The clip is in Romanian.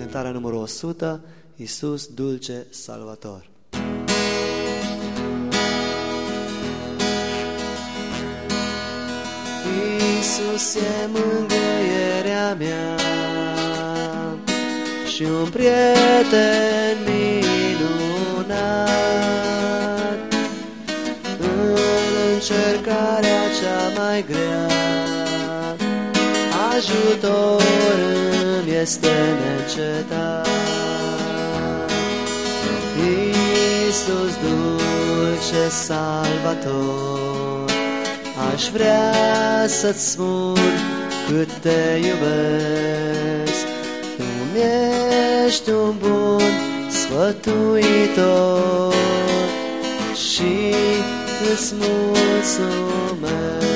cântarea numărul 100, Iisus dulce Salvator. Iisus e mângâierea mea și un prieten minunat în încercarea cea mai grea. Ajutor îmi este neîncetat. Iisus dulce Salvator, aș vrea să-ți spun cât te iubesc. Tu-mi ești un bun sfătuitor și îți mulțumesc.